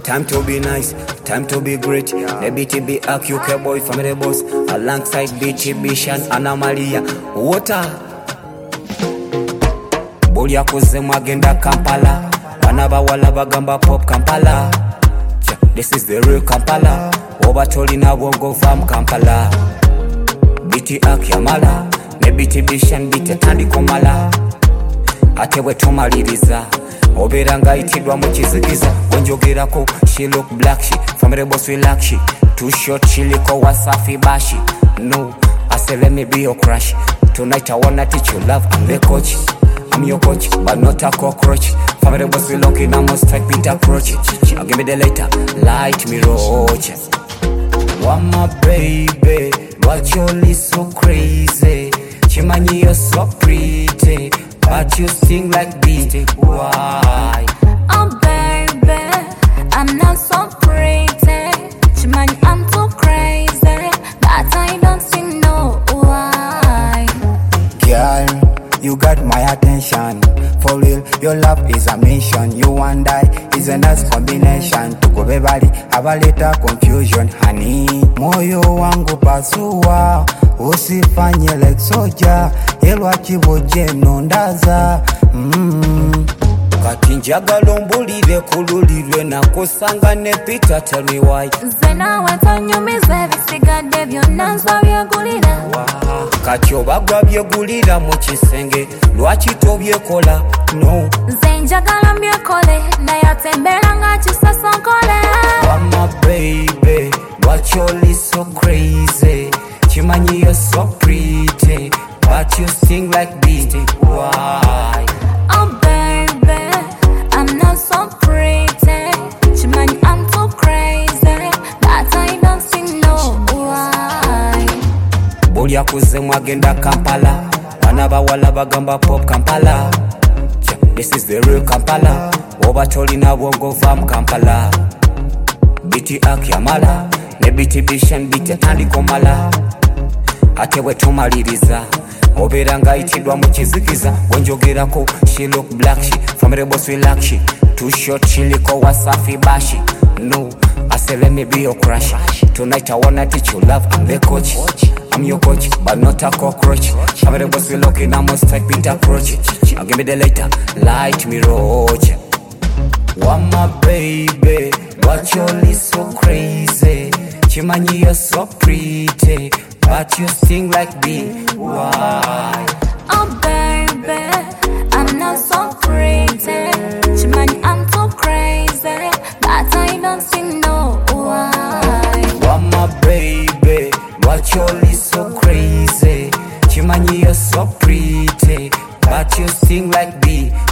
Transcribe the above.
Time to be nice, time to be great. The BTB AQK boy family boss alongside BTB Shan Anamalia Water. Bolia kuzemu agenda Kampala. Banaba wala bagamba pop Kampala. This is the real Kampala. Obatoli na wongo from Kampala. BT Akyamala. Ne BTB Shan BT tandiko mala. Ate we tumaliriza. Oberanga itidwa mu kizigiza. Onjogerako she look black she. Family boss we like she. Too short she liko wasafi bashi. No, I say let me be your crush. Tonight I wanna teach you love. I'm the coach. I'm your coach, but not a cockroach. Family boss we lucky, now must strike beat approach. I'll give me the later, light me roach. Want my baby, but you're so crazy. Chimani, you're so pretty, but you sing like beat. Why? Oh baby, I'm not so pretty. Chimani, I'm too crazy, but I don't sing no why. Girl, you got my attention. For real, your love is a mission. You and I is a nice combination. To go everybody, have a little confusion, honey. Moyo wangu pasua, usifanye like soja. Elwa chiboje nondaza. Kati njagala mbulire kululirwe nakosanga ne Peter, tell me why. Zena watanyumize bisigadde byonna nsabyegulira. Kati obagwa byegulira mu kisenge lwaki tobyekola? No. Nze njagala mbyekole naye atembera nga kisasonkole. My baby, but you're so crazy. Chimanyi you're so pretty, but you sing like beat. Why? Oh baby, I'm not so pretty. Chimani, I'm too crazy, but I don't sing no why. Bolia kuzemu agenda Kampala. Banaba wala bagamba pop Kampala. This is the real Kampala. Obatoli na wongo from Kampala. BT Akyamala. Ne BTB Shan BT tandiko mala. Ate we tumaliriza. Oberanga itidwa mu kizigiza. Onjogerako she look black she. Family boss we like she. Too short she liko wasafi bashi. No, I say let me be your crush. Tonight I wanna teach you love. I'm the coach. I'm your coach, but not a cockroach. Family boss we lucky, now must strike beat approach. I'll give me the later, light me roach. Want my baby, but you're so crazy. Chimanyi you're so pretty, but you sing like bee. Why? Oh baby, I'm not so pretty. Chimani, I'm too crazy, but I don't sing no why. Want my baby, but you're so crazy. Chimanyi you're so pretty, but you sing like bee.